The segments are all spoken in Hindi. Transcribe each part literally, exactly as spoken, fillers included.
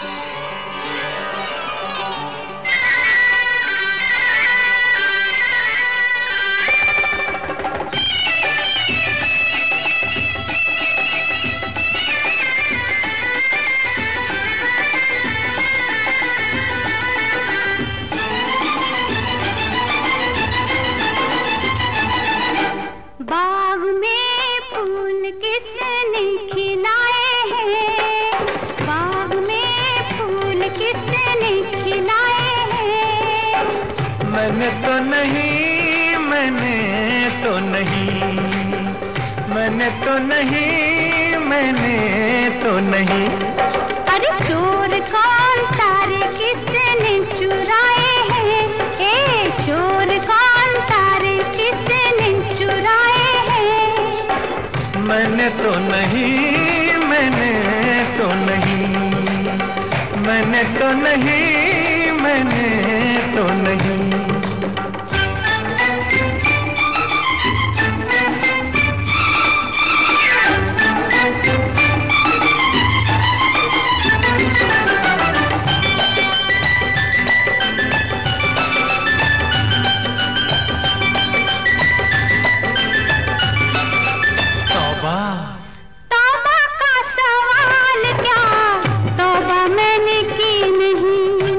बाग में फूल किसने खिलाए हैं, बाग में फूल किसने खिलाए हैं। मैंने तो नहीं, मैंने तो नहीं, मैंने तो नहीं, मैंने तो नहीं। अरे चोर कौन तारे किसने चुराए हैं, ए चोर कौन तारे किसने चुराए हैं। मैंने तो नहीं, मैंने तो नहीं, मैंने तो नहीं, मैंने तो नहीं। तौबा का सवाल क्या, तौबा मैंने की नहीं।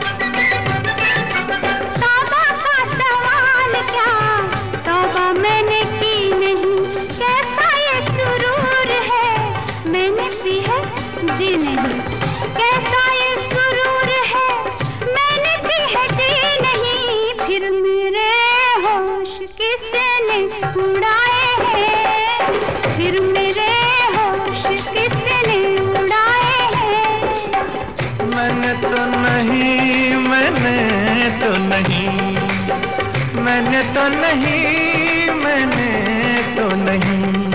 तौबा का सवाल क्या, तौबा मैंने की नहीं। कैसा ये सुरूर है, मैंने पी है जी नहीं। कैसा ये सुरूर है, मैंने पी है जी नहीं। फिर मेरे होश किसने उड़ाए हैं, फिर मेरे होश किसने उड़ाए हैं। मैंने तो नहीं, मैंने तो नहीं, मैंने तो नहीं, मैंने तो नहीं।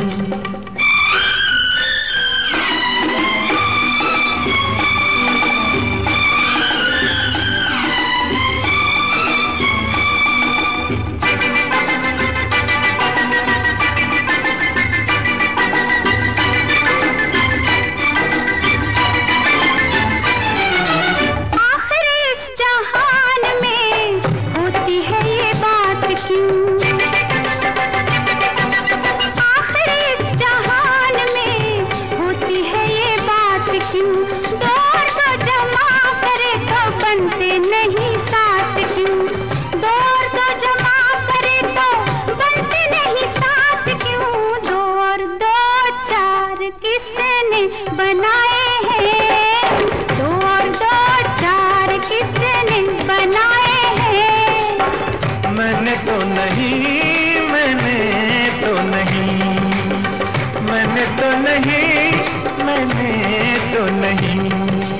नहीं साथ क्यों, दौर तो जमा करे तो बनते नहीं साथ क्यों। दो और दो चार किसने बनाए हैं, दो और दो चार किसने बनाए हैं। मैंने तो नहीं, मैंने तो नहीं, मैंने तो नहीं, मैंने तो नहीं।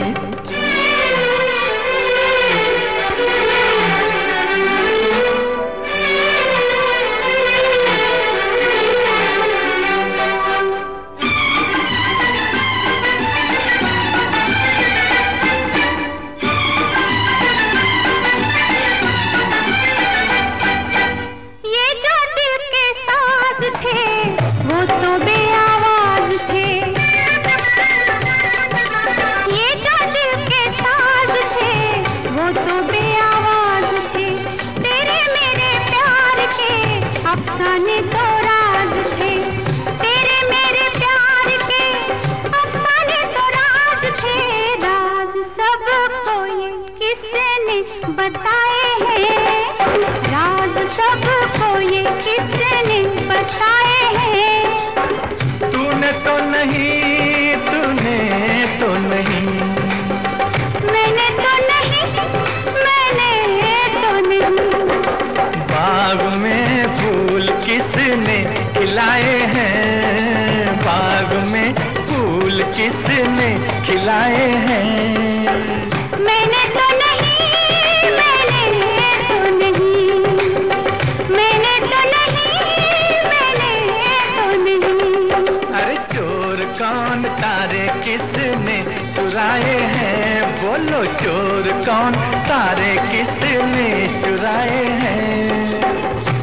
वो तो बेआवाज थे, ये जो दिल के साज थे वो तो बेआवाज थे। तेरे मेरे प्यार के अफसाने तो राज थे, तेरे मेरे प्यार के अफसाने तो राज थे। राज सबको ये किसने बताए हैं, राज सबको ये किसने बताए हैं। तूने तो नहीं, तूने तो नहीं, मैंने तो नहीं, मैंने तो नहीं। बाग में फूल किसने खिलाए हैं, बाग में फूल किसने खिलाए हैं। मैंने तो नहीं, मैंने तो नहीं, मैंने तो नहीं, मैंने तो नहीं। अरे चोर कौन तारे किसने चुराए हैं, बोलो चोर कौन तारे किसने चुराए हैं।